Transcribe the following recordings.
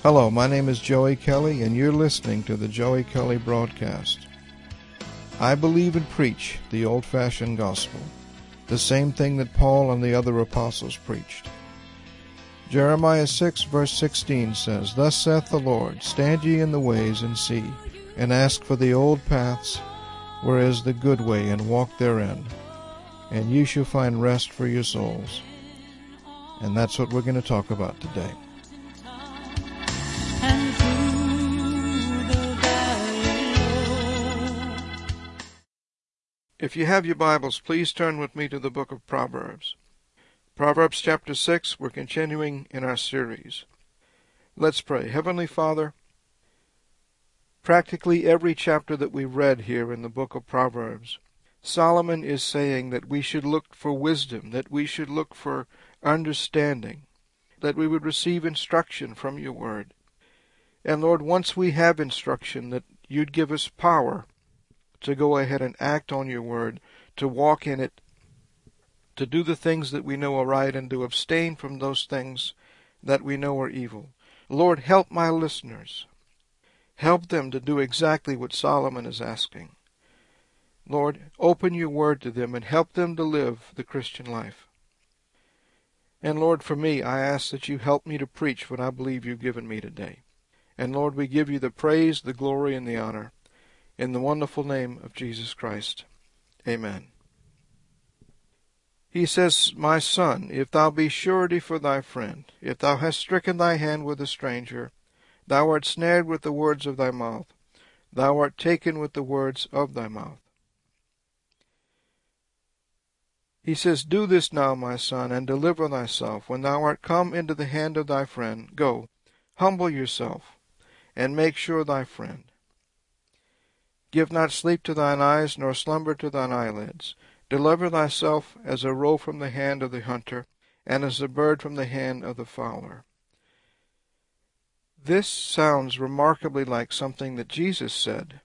Hello, my name is Joey Kelly, and you're listening to the Joey Kelly Broadcast. I believe and preach the old-fashioned gospel, the same thing that Paul and the other apostles preached. Jeremiah 6, verse 16 says, "Thus saith the Lord, stand ye in the ways and see, and ask for the old paths, where is the good way, and walk therein, and you shall find rest for your souls." And that's what we're going to talk about today. If you have your Bibles, please turn with me to the book of Proverbs. Proverbs chapter 6, we're continuing in our series. Let's pray. Heavenly Father, practically every chapter that we read here in the book of Proverbs, Solomon is saying that we should look for wisdom, that we should look for understanding, that we would receive instruction from your word. And Lord, once we have instruction, that you'd give us power to go ahead and act on your word, to walk in it, to do the things that we know are right, and to abstain from those things that we know are evil. Lord, help my listeners. Help them to do exactly what Solomon is asking. Lord, open your word to them and help them to live the Christian life. And Lord, for me, I ask that you help me to preach what I believe you've given me today. And Lord, we give you the praise, the glory, and the honor. In the wonderful name of Jesus Christ. Amen. He says, "My son, if thou be surety for thy friend, if thou hast stricken thy hand with a stranger, thou art snared with the words of thy mouth, thou art taken with the words of thy mouth." He says, "Do this now, my son, and deliver thyself. When thou art come into the hand of thy friend, go, humble yourself, and make sure thy friend. Give not sleep to thine eyes, nor slumber to thine eyelids. Deliver thyself as a roe from the hand of the hunter, and as a bird from the hand of the fowler." This sounds remarkably like something that Jesus said.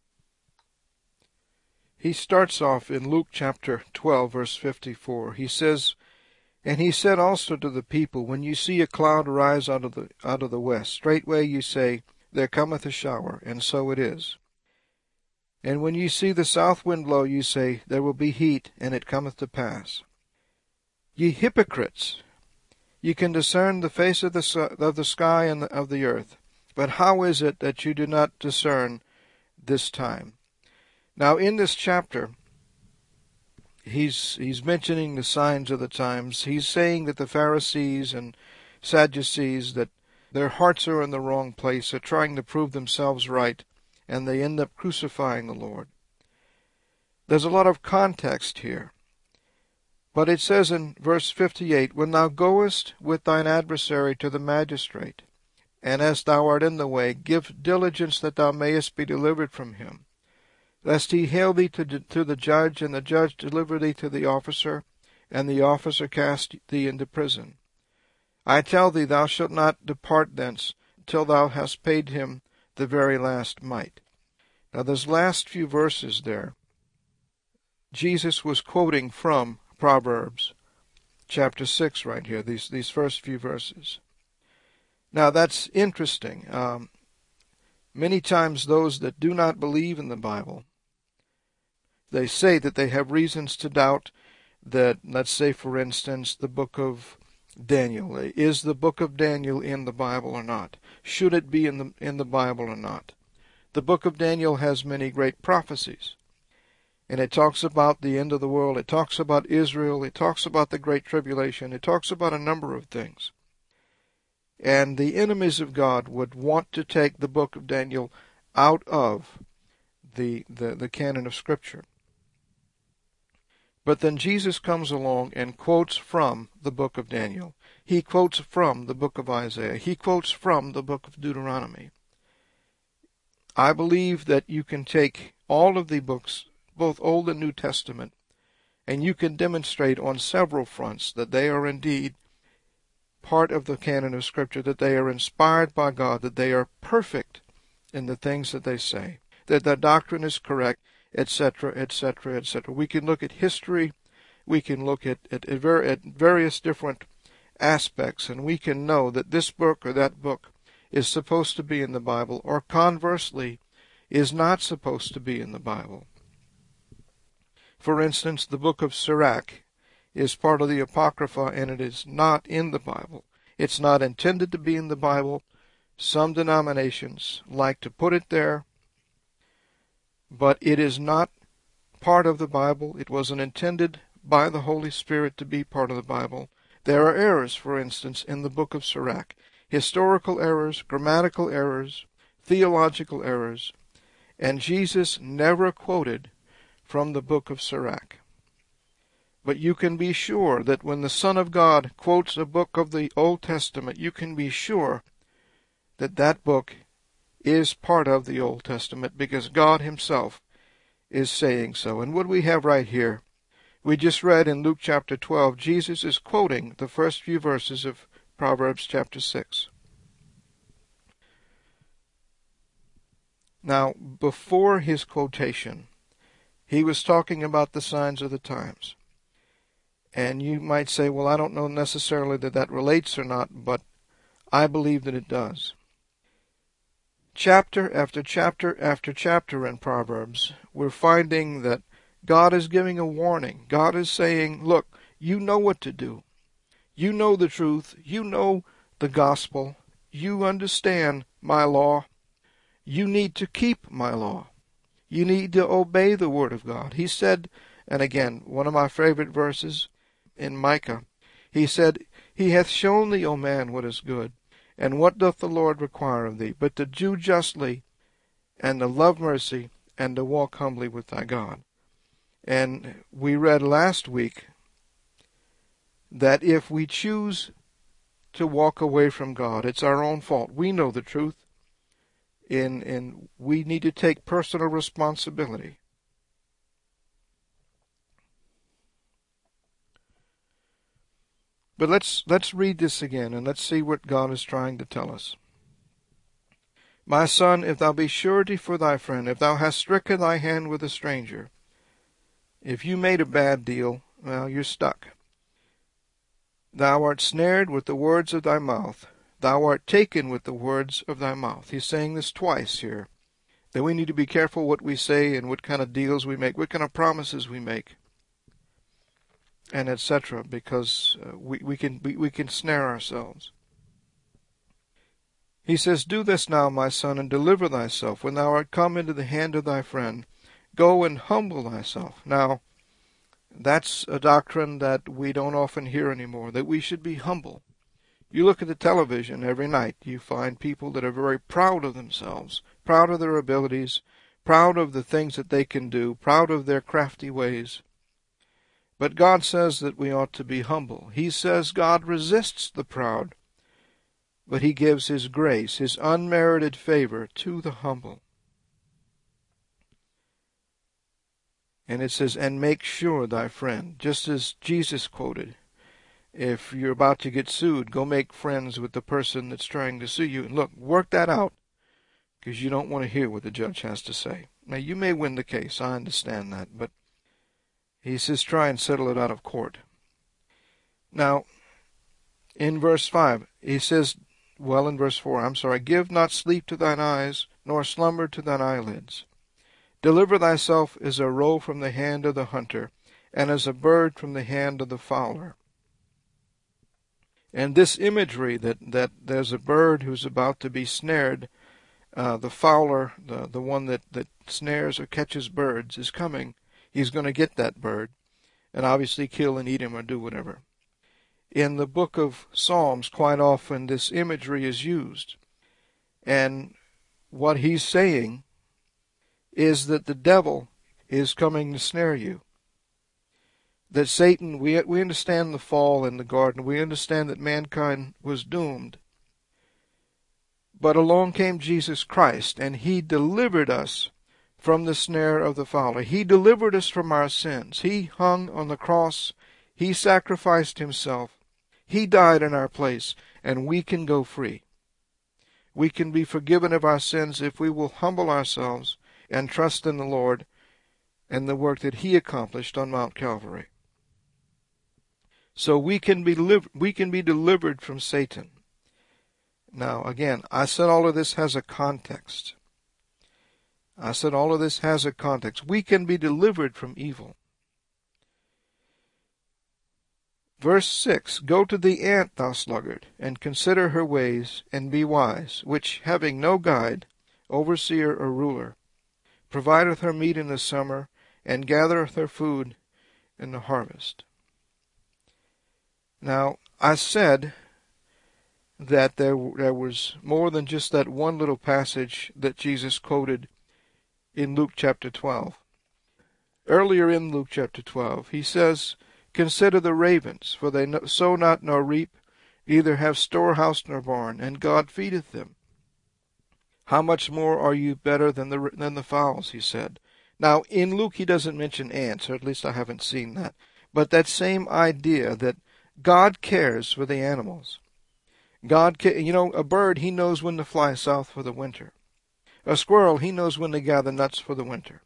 He starts off in Luke chapter 12, verse 54. He says, "And he said also to the people, when you see a cloud rise out of the west, straightway you say, There cometh a shower, and so it is. And when you see the south wind blow, you say, There will be heat, and it cometh to pass. Ye hypocrites, ye can discern the face of the sky and of the earth, but how is it that you do not discern this time?" Now in this chapter, he's mentioning the signs of the times. He's saying that the Pharisees and Sadducees, that their hearts are in the wrong place. They're trying to prove themselves right, and they end up crucifying the Lord. There's a lot of context here. But it says in verse 58, "When thou goest with thine adversary to the magistrate, and as thou art in the way, give diligence that thou mayest be delivered from him. Lest he hale thee to the judge, and the judge deliver thee to the officer, and the officer cast thee into prison. I tell thee, thou shalt not depart thence till thou hast paid him the very last mite." Now those last few verses there, Jesus was quoting from Proverbs chapter 6 right here, these first few verses. Now that's interesting. Many times those that do not believe in the Bible, they say that they have reasons to doubt that, let's say for instance, the book of Daniel. Is the book of Daniel in the Bible or not? Should it be in the Bible or not? The book of Daniel has many great prophecies. And it talks about the end of the world. It talks about Israel. It talks about the Great Tribulation. It talks about a number of things. And the enemies of God would want to take the book of Daniel out of the canon of Scripture. But then Jesus comes along and quotes from the book of Daniel. He quotes from the book of Isaiah. He quotes from the book of Deuteronomy. I believe that you can take all of the books, both Old and New Testament, and you can demonstrate on several fronts that they are indeed part of the canon of Scripture, that they are inspired by God, that they are perfect in the things that they say, that their doctrine is correct, etc., etc., etc. We can look at history, we can look at various different aspects, and we can know that this book or that book is supposed to be in the Bible, or conversely, is not supposed to be in the Bible. For instance, the book of Sirach is part of the Apocrypha, and it is not in the Bible. It's not intended to be in the Bible. Some denominations like to put it there, but it is not part of the Bible. It wasn't intended by the Holy Spirit to be part of the Bible. There are errors, for instance, in the book of Sirach. Historical errors, grammatical errors, theological errors, and Jesus never quoted from the book of Sirach. But you can be sure that when the Son of God quotes a book of the Old Testament, you can be sure that that book is part of the Old Testament, because God himself is saying so. And what we have right here, we just read in Luke chapter 12, Jesus is quoting the first few verses of Proverbs chapter 6. Now, before his quotation, he was talking about the signs of the times. And you might say, well, I don't know necessarily that that relates or not, but I believe that it does. Chapter after chapter after chapter in Proverbs, we're finding that God is giving a warning. God is saying, look, you know what to do. You know the truth. You know the gospel. You understand my law. You need to keep my law. You need to obey the word of God. He said, and again, one of my favorite verses in Micah, he said, He hath shown thee, O man, what is good, and what doth the Lord require of thee, but to do justly, and to love mercy, and to walk humbly with thy God. And we read last week that if we choose to walk away from God, it's our own fault. We know the truth, and we need to take personal responsibility. But let's read this again, and let's see what God is trying to tell us. My son, if thou be surety for thy friend, if thou hast stricken thy hand with a stranger, if you made a bad deal, well, you're stuck. Thou art snared with the words of thy mouth. Thou art taken with the words of thy mouth. He's saying this twice here, that we need to be careful what we say and what kind of deals we make, what kind of promises we make, and etc., because we can snare ourselves. He says, do this now, my son, and deliver thyself. When thou art come into the hand of thy friend, go and humble thyself. Now, that's a doctrine that we don't often hear anymore, that we should be humble. You look at the television every night, you find people that are very proud of themselves, proud of their abilities, proud of the things that they can do, proud of their crafty ways. But God says that we ought to be humble. He says God resists the proud, but he gives his grace, his unmerited favor to the humble. And it says, and make sure thy friend, just as Jesus quoted. If you're about to get sued, go make friends with the person that's trying to sue you. And look, work that out, because you don't want to hear what the judge has to say. Now, you may win the case, I understand that, but he says try and settle it out of court. Now, in verse 5, he says, well, in verse 4, give not sleep to thine eyes, nor slumber to thine eyelids. Deliver thyself as a roe from the hand of the hunter, and as a bird from the hand of the fowler. And this imagery that there's a bird who's about to be snared, the fowler, the one that snares or catches birds, is coming. He's going to get that bird and obviously kill and eat him or do whatever. In the book of Psalms, quite often this imagery is used. And what he's saying is that the devil is coming to snare you. That Satan, we understand the fall in the garden. We understand that mankind was doomed. But along came Jesus Christ, and he delivered us from the snare of the fowler. He delivered us from our sins. He hung on the cross. He sacrificed himself. He died in our place, and we can go free. We can be forgiven of our sins if we will humble ourselves and trust in the Lord and the work that he accomplished on Mount Calvary. So we can be delivered from Satan. Now, again, I said all of this has a context. I said all of this has a context. We can be delivered from evil. Verse 6, Go to the ant, thou sluggard, and consider her ways, and be wise, which, having no guide, overseer, or ruler, provideth her meat in the summer, and gathereth her food in the harvest. Now, I said that there was more than just that one little passage that Jesus quoted in Luke chapter 12. Earlier in Luke chapter 12, he says, Consider the ravens, for they sow not nor reap, neither have storehouse nor barn, and God feedeth them. How much more are you better than the fowls, he said. Now, in Luke, he doesn't mention ants, or at least I haven't seen that. But that same idea that God cares for the animals. A bird, he knows when to fly south for the winter. A squirrel, he knows when to gather nuts for the winter.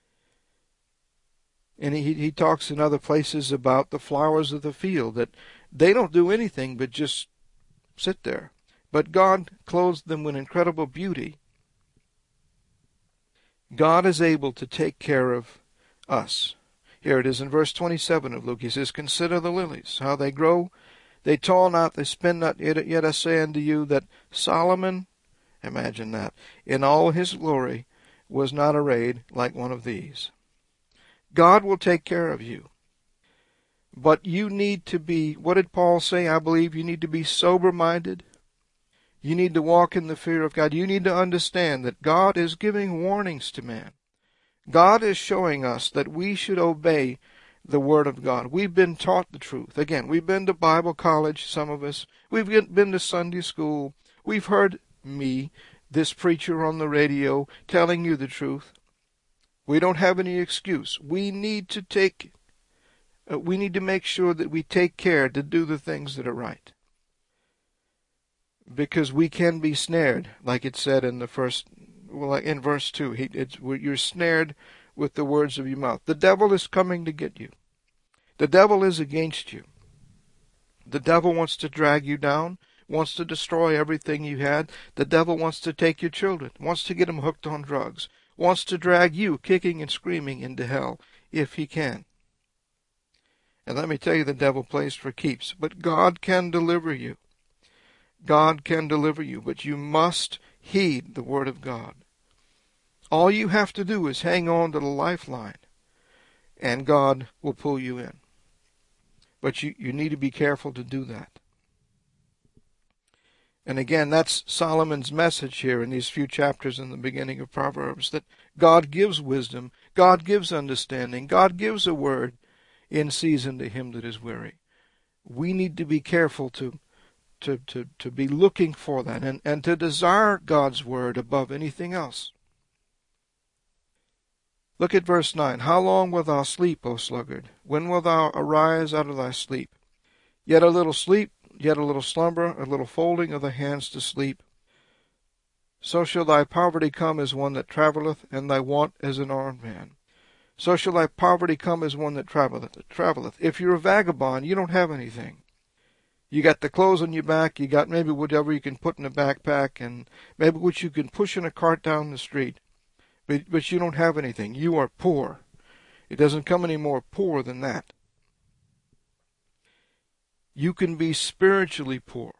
And he talks in other places about the flowers of the field, that they don't do anything but just sit there. But God clothes them with incredible beauty. God is able to take care of us. Here it is in verse 27 of Luke. He says, Consider the lilies, how they grow. They toil not, they spin not. Yet I say unto you that Solomon, imagine that, in all his glory was not arrayed like one of these. God will take care of you. But you need to be, what did Paul say? I believe you need to be sober-minded. You need to walk in the fear of God. You need to understand that God is giving warnings to man. God is showing us that we should obey the Word of God. We've been taught the truth. Again, we've been to Bible college, some of us. We've been to Sunday school. We've heard me, this preacher on the radio, telling you the truth. We don't have any excuse. We need to make sure that we take care to do the things that are right. Because we can be snared, like it said in in verse 2. You're snared with the words of your mouth. The devil is coming to get you. The devil is against you. The devil wants to drag you down, wants to destroy everything you had. The devil wants to take your children, wants to get them hooked on drugs, wants to drag you kicking and screaming into hell if he can. And let me tell you, the devil plays for keeps. But God can deliver you. God can deliver you, but you must heed the Word of God. All you have to do is hang on to the lifeline, and God will pull you in. But you need to be careful to do that. And again, that's Solomon's message here in these few chapters in the beginning of Proverbs, that God gives wisdom, God gives understanding, God gives a word in season to him that is weary. We need to be careful to be looking for that and to desire God's word above anything else. Look at verse 9. How long wilt thou sleep, O sluggard? When wilt thou arise out of thy sleep? Yet a little sleep, yet a little slumber, a little folding of the hands to sleep. So shall thy poverty come as one that travelleth, and thy want as an armed man. So shall thy poverty come as one that travelleth. If you're a vagabond, you don't have anything. You got the clothes on your back, you got maybe whatever you can put in a backpack, and maybe what you can push in a cart down the street. But you don't have anything. You are poor. It doesn't come any more poor than that. You can be spiritually poor.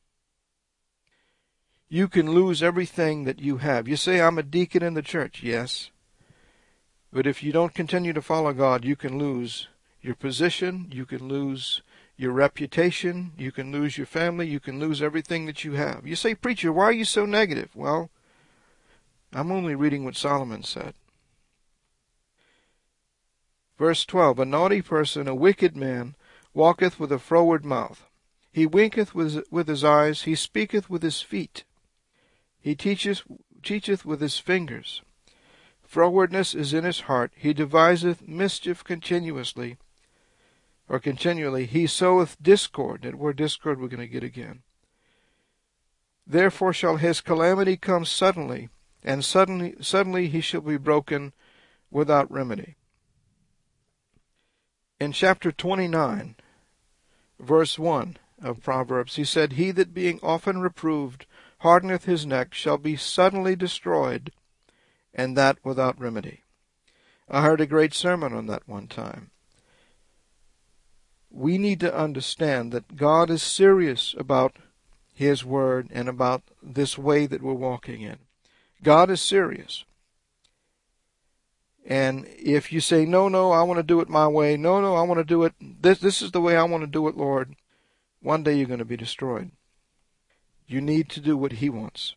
You can lose everything that you have. You say, I'm a deacon in the church. Yes. But if you don't continue to follow God, you can lose your position, you can lose your reputation, you can lose your family, you can lose everything that you have. You say, preacher, why are you so negative? Well, I'm only reading what Solomon said. Verse 12, a naughty person, a wicked man, walketh with a froward mouth. He winketh with his eyes, he speaketh with his feet. He teacheth with his fingers. Frowardness is in his heart. He deviseth mischief continually. He soweth discord. That word discord we're going to get again. Therefore shall his calamity come suddenly, and suddenly he shall be broken without remedy. In chapter 29, verse 1 of Proverbs, he said, He that being often reproved hardeneth his neck shall be suddenly destroyed, and that without remedy. I heard a great sermon on that one time. We need to understand that God is serious about His Word and about this way that we're walking in. God is serious. And if you say, no, I want to do it my way, no, I want to do it, this is the way I want to do it, Lord, one day you're going to be destroyed. You need to do what He wants.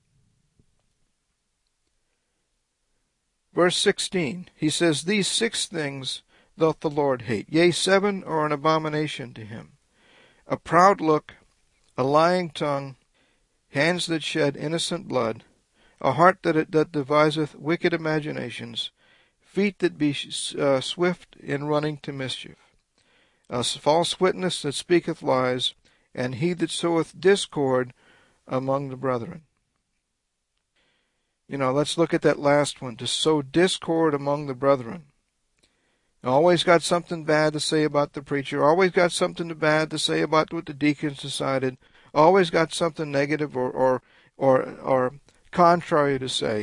Verse 16, he says, These 6 things doth the Lord hate, yea, 7 are an abomination to Him: a proud look, a lying tongue, hands that shed innocent blood, a heart that deviseth wicked imaginations, feet that be swift in running to mischief, a false witness that speaketh lies, and he that soweth discord among the brethren. Let's look at that last one, to sow discord among the brethren. Always got something bad to say about the preacher, always got something bad to say about what the deacons decided, always got something negative or contrary to say.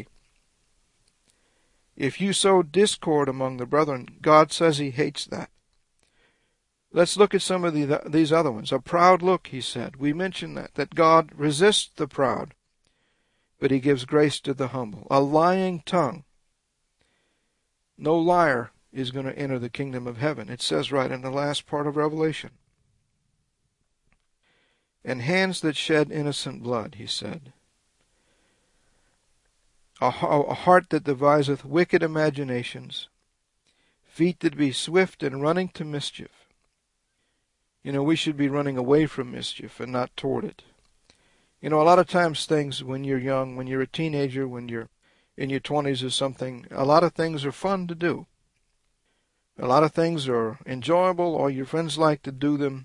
If you sow discord among the brethren, God says He hates that. Let's look at some of these other ones. A proud look, He said. We mentioned that God resists the proud, but He gives grace to the humble. A lying tongue. No liar is going to enter the kingdom of heaven. It says right in the last part of Revelation. And hands that shed innocent blood, He said. A heart that deviseth wicked imaginations, feet that be swift in running to mischief. We should be running away from mischief and not toward it. A lot of times things when you're young, when you're a teenager, when you're in your 20s or something, a lot of things are fun to do. A lot of things are enjoyable, or your friends like to do them.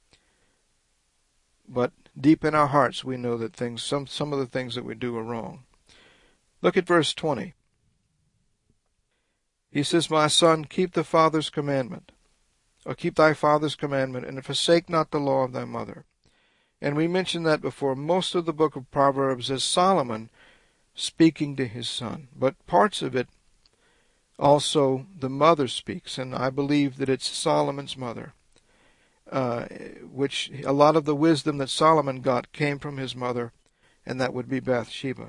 But deep in our hearts we know that some of the things that we do are wrong. Look at verse 20. He says, My son, keep the father's commandment, or keep thy father's commandment, and forsake not the law of thy mother. And we mentioned that before. Most of the book of Proverbs is Solomon speaking to his son, but parts of it also the mother speaks, and I believe that it's Solomon's mother, which a lot of the wisdom that Solomon got came from his mother, and that would be Bathsheba.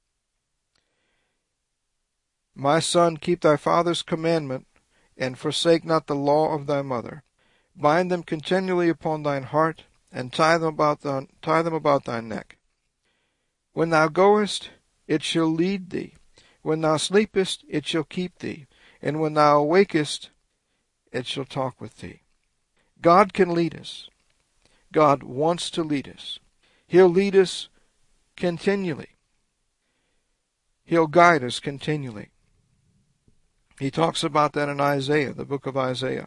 My son, keep thy father's commandment, and forsake not the law of thy mother. Bind them continually upon thine heart, and tie them about thy neck. When thou goest, it shall lead thee. When thou sleepest, it shall keep thee. And when thou awakest, it shall talk with thee. God can lead us. God wants to lead us. He'll lead us continually. He'll guide us continually. He talks about that in Isaiah, the book of Isaiah.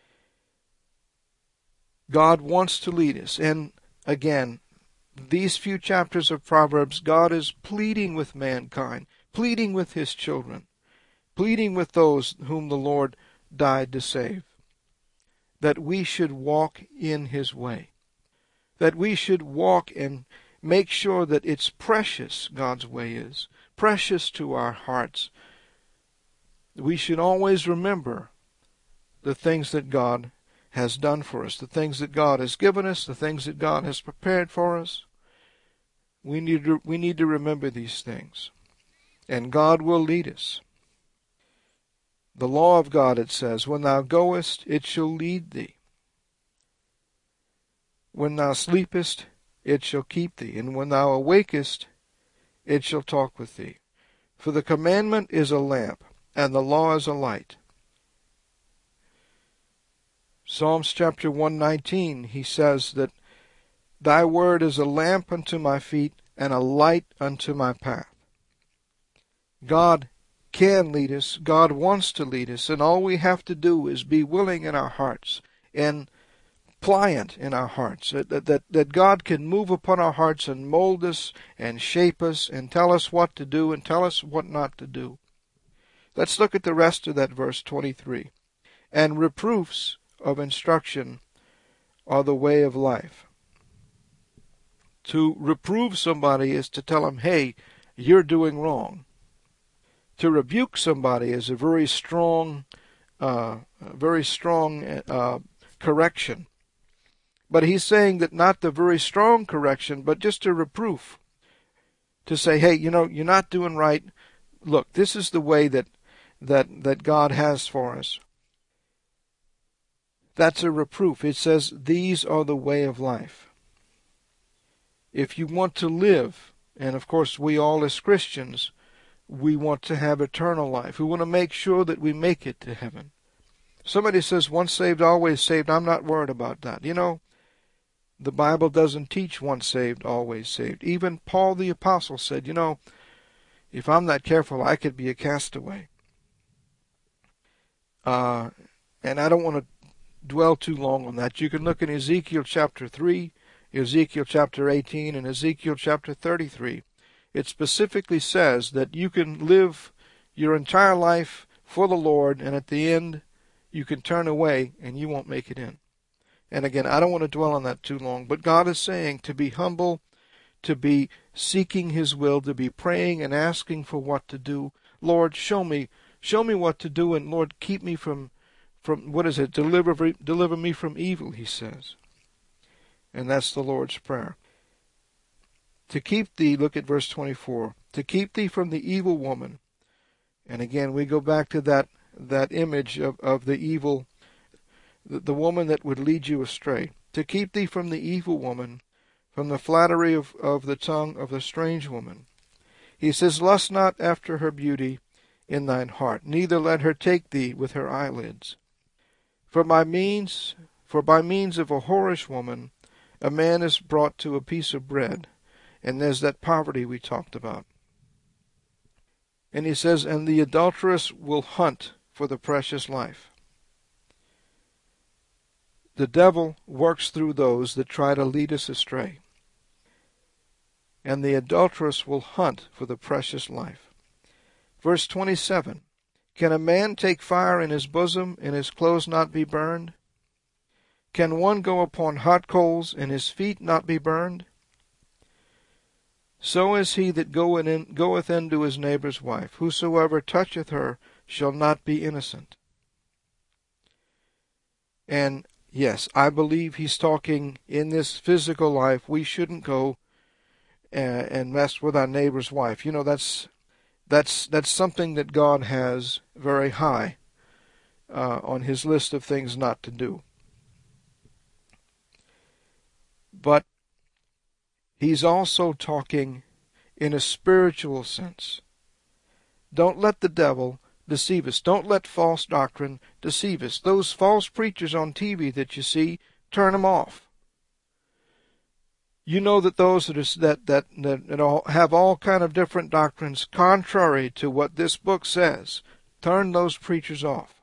God wants to lead us. And again, these few chapters of Proverbs, God is pleading with mankind, pleading with His children, pleading with those whom the Lord died to save, that we should walk in His way, that we should walk and make sure that it's precious, God's way is, precious to our hearts. We should always remember the things that God has done for us, the things that God has given us, the things that God has prepared for us. We need to remember these things, and God will lead us. The law of God, it says, when thou goest, it shall lead thee. When thou sleepest, it shall keep thee. And when thou awakest, it shall talk with thee. For the commandment is a lamp, and the law is a light. Psalms chapter 119, he says that thy word is a lamp unto my feet and a light unto my path. God can lead us. God wants to lead us. And all we have to do is be willing in our hearts and pliant in our hearts. That God can move upon our hearts and mold us and shape us and tell us what to do and tell us what not to do. Let's look at the rest of that verse 23. And reproofs of instruction are the way of life. To reprove somebody is to tell them, hey, you're doing wrong. To rebuke somebody is a very strong correction. But he's saying that not the very strong correction, but just a reproof. To say, hey, you're not doing right. Look, this is the way that God has for us. That's a reproof. It says, these are the way of life. If you want to live, and of course we all as Christians, we want to have eternal life. We want to make sure that we make it to heaven. Somebody says, once saved, always saved. I'm not worried about that. The Bible doesn't teach once saved, always saved. Even Paul the Apostle said, if I'm not careful, I could be a castaway. And I don't want to dwell too long on that. You can look in Ezekiel chapter 3, Ezekiel chapter 18, and Ezekiel chapter 33. It specifically says that you can live your entire life for the Lord, and at the end, you can turn away and you won't make it in. And again, I don't want to dwell on that too long, but God is saying to be humble, to be seeking His will, to be praying and asking for what to do. Lord, show me what to do, and Lord, keep me from what is it? Deliver me from evil, He says. And that's the Lord's Prayer. To keep thee, look at verse 24, to keep thee from the evil woman. And again, we go back to that image of the evil, the woman that would lead you astray. To keep thee from the evil woman, from the flattery of the tongue of the strange woman. He says, lust not after her beauty in thine heart, neither let her take thee with her eyelids. For by means of a whorish woman, a man is brought to a piece of bread. And there's that poverty we talked about. And he says, and the adulteress will hunt for the precious life. The devil works through those that try to lead us astray. And the adulteress will hunt for the precious life. Verse 27, can a man take fire in his bosom, and his clothes not be burned? Can one go upon hot coals, and his feet not be burned? So is he that goeth into his neighbor's wife. Whosoever toucheth her shall not be innocent. And yes, I believe he's talking in this physical life. We shouldn't go and mess with our neighbor's wife. That's something that God has very high on His list of things not to do. But He's also talking in a spiritual sense. Don't let the devil deceive us. Don't let false doctrine deceive us. Those false preachers on TV that you see, turn them off. You know that those that have all kind of different doctrines contrary to what this book says, turn those preachers off.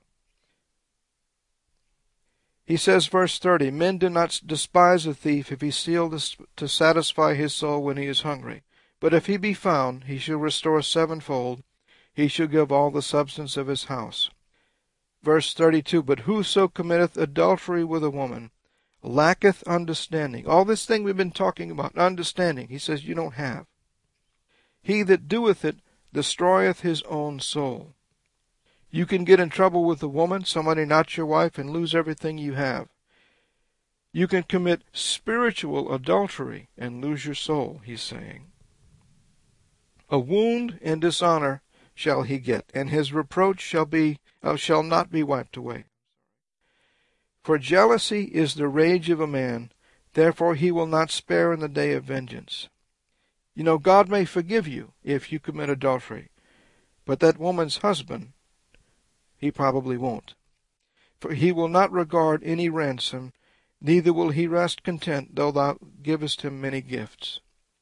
He says, verse 30, men do not despise a thief if he steal to satisfy his soul when he is hungry. But if he be found, he shall restore sevenfold. He shall give all the substance of his house. Verse 32, but whoso committeth adultery with a woman lacketh understanding. All this thing we've been talking about, understanding, he says you don't have. He that doeth it destroyeth his own soul. You can get in trouble with a woman, somebody not your wife, and lose everything you have. You can commit spiritual adultery and lose your soul, he's saying. A wound and dishonor shall he get, and his reproach shall not be wiped away. For jealousy is the rage of a man, therefore he will not spare in the day of vengeance. God may forgive you if you commit adultery, but that woman's husband, He probably won't. For he will not regard any ransom, neither will he rest content, though thou givest him many gifts.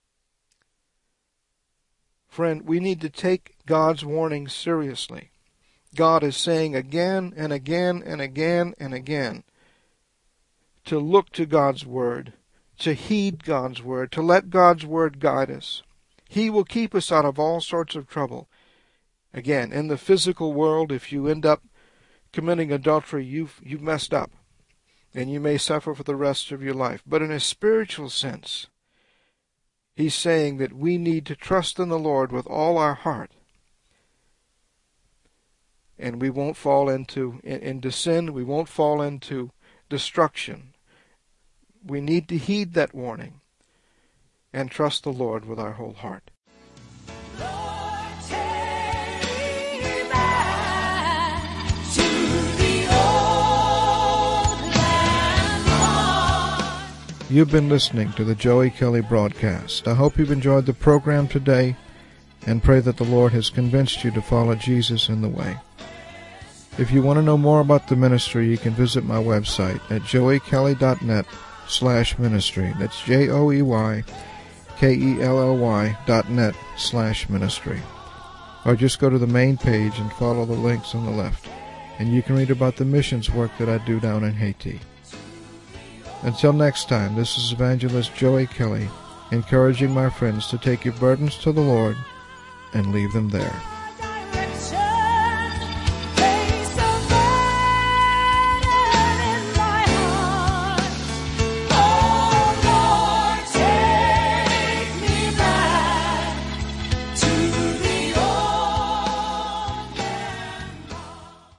Friend, we need to take God's warning seriously. God is saying again and again and again and again to look to God's Word, to heed God's Word, to let God's Word guide us. He will keep us out of all sorts of trouble. Again, in the physical world, if you end up committing adultery, you've messed up, and you may suffer for the rest of your life. But in a spiritual sense, He's saying that we need to trust in the Lord with all our heart. And we won't fall into sin. We won't fall into destruction. We need to heed that warning and trust the Lord with our whole heart. Lord, take me back to the old land. You've been listening to the Joey Kelly broadcast. I hope you've enjoyed the program today and pray that the Lord has convinced you to follow Jesus in the way. If you want to know more about the ministry, you can visit my website at joeykelly.net/ministry. That's joeykelly.net/ministry. Or just go to the main page and follow the links on the left, and you can read about the missions work that I do down in Haiti. Until next time, this is Evangelist Joey Kelly, encouraging my friends to take your burdens to the Lord and leave them there.